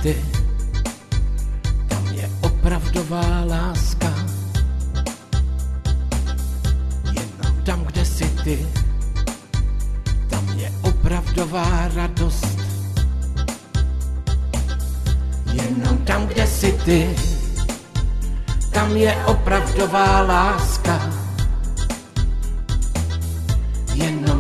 ty, tam je opravdová láska. Jenom tam, kde jsi ty, tam je opravdová radost. Jenom tam, kde jsi ty, tam je opravdová láska. Jenom